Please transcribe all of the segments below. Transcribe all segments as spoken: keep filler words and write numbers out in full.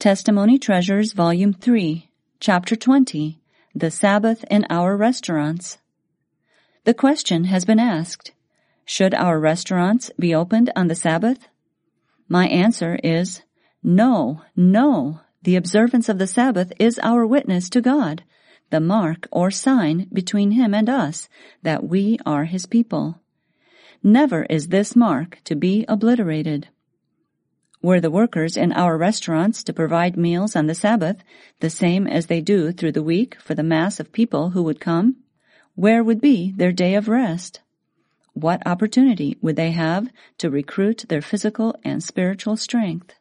Testimony Treasures, Volume three, Chapter twenty, The Sabbath in Our Restaurants. The question has been asked, should our restaurants be opened on the Sabbath? My answer is, no, no. The observance of the Sabbath is our witness to God, the mark or sign between Him and us that we are His people. Never is this mark to be obliterated. Were the workers in our restaurants to provide meals on the Sabbath the same as they do through the week for the mass of people who would come, where would be their day of rest? What opportunity would they have to recruit their physical and spiritual strength?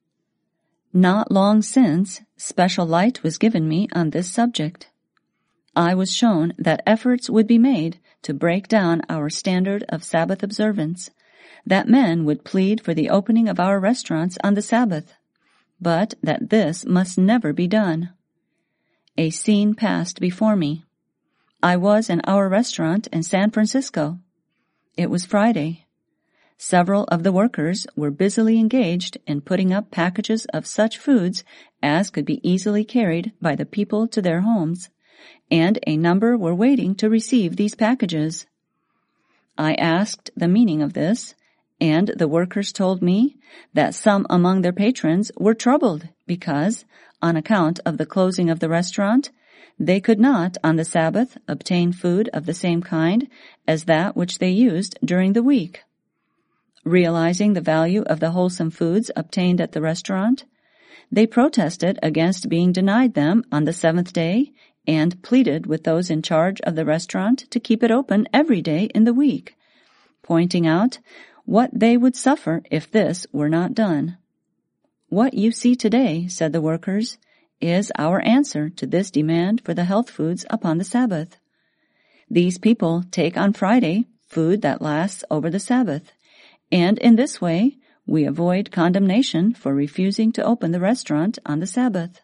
Not long since, special light was given me on this subject. I was shown that efforts would be made to break down our standard of Sabbath observance, that men would plead for the opening of our restaurants on the Sabbath, but that this must never be done. A scene passed before me. I was in our restaurant in San Francisco. It was Friday. Several of the workers were busily engaged in putting up packages of such foods as could be easily carried by the people to their homes, and a number were waiting to receive these packages. I asked the meaning of this, and the workers told me that some among their patrons were troubled because, on account of the closing of the restaurant, they could not, on the Sabbath, obtain food of the same kind as that which they used during the week. Realizing the value of the wholesome foods obtained at the restaurant, they protested against being denied them on the seventh day and pleaded with those in charge of the restaurant to keep it open every day in the week, pointing out what they would suffer if this were not done. What you see today, said the workers, is our answer to this demand for the health foods upon the Sabbath. These people take on Friday food that lasts over the Sabbath, and in this way we avoid condemnation for refusing to open the restaurant on the Sabbath.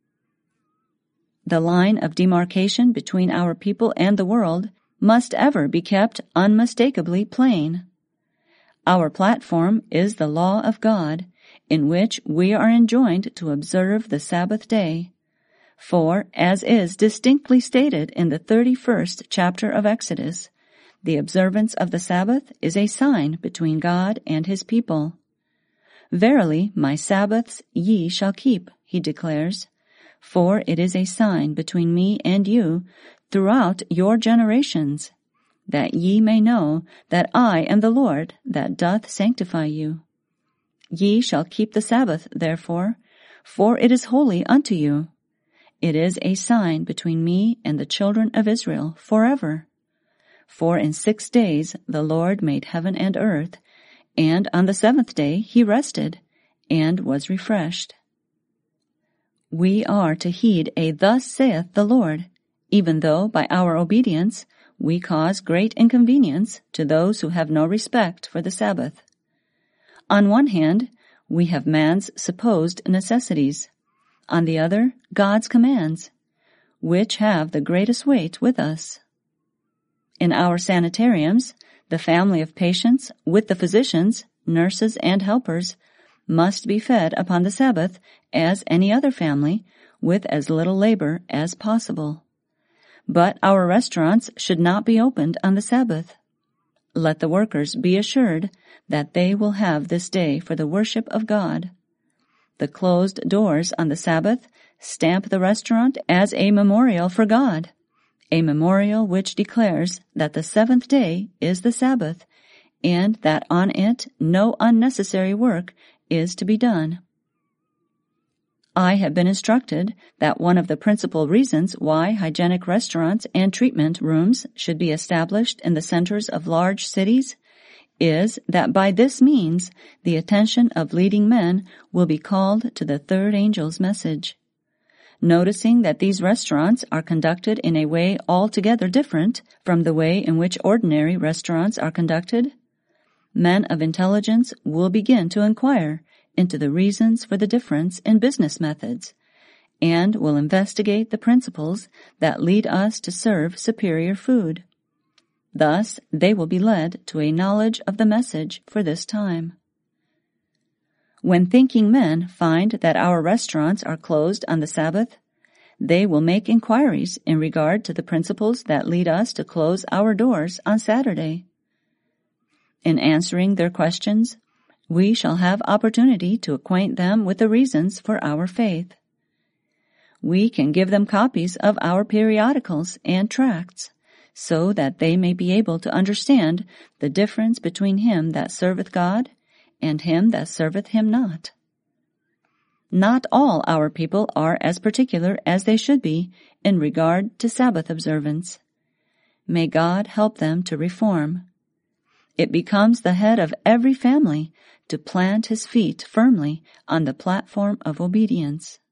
The line of demarcation between our people and the world must ever be kept unmistakably plain. Our platform is the law of God, in which we are enjoined to observe the Sabbath day. For, as is distinctly stated in the thirty-first chapter of Exodus, the observance of the Sabbath is a sign between God and His people. Verily, my Sabbaths ye shall keep, He declares, for it is a sign between me and you throughout your generations, that ye may know that I am the Lord that doth sanctify you. Ye shall keep the Sabbath, therefore, for it is holy unto you. It is a sign between me and the children of Israel forever. For in six days the Lord made heaven and earth, and on the seventh day He rested, and was refreshed. We are to heed a thus saith the Lord, even though by our obedience we cause great inconvenience to those who have no respect for the Sabbath. On one hand, we have man's supposed necessities. On the other, God's commands, which have the greatest weight with us. In our sanitariums, the family of patients, with the physicians, nurses, and helpers, must be fed upon the Sabbath as any other family, with as little labor as possible. But our restaurants should not be opened on the Sabbath. Let the workers be assured that they will have this day for the worship of God. The closed doors on the Sabbath stamp the restaurant as a memorial for God, a memorial which declares that the seventh day is the Sabbath, and that on it no unnecessary work is to be done. I have been instructed that one of the principal reasons why hygienic restaurants and treatment rooms should be established in the centers of large cities is that by this means the attention of leading men will be called to the third angel's message. Noticing that these restaurants are conducted in a way altogether different from the way in which ordinary restaurants are conducted, men of intelligence will begin to inquire into the reasons for the difference in business methods, and will investigate the principles that lead us to serve superior food. Thus, they will be led to a knowledge of the message for this time. When thinking men find that our restaurants are closed on the Sabbath, they will make inquiries in regard to the principles that lead us to close our doors on Saturday. In answering their questions, we shall have opportunity to acquaint them with the reasons for our faith. We can give them copies of our periodicals and tracts, so that they may be able to understand the difference between him that serveth God and him that serveth him not. Not all our people are as particular as they should be in regard to Sabbath observance. May God help them to reform. It becomes the head of every family to plant his feet firmly on the platform of obedience.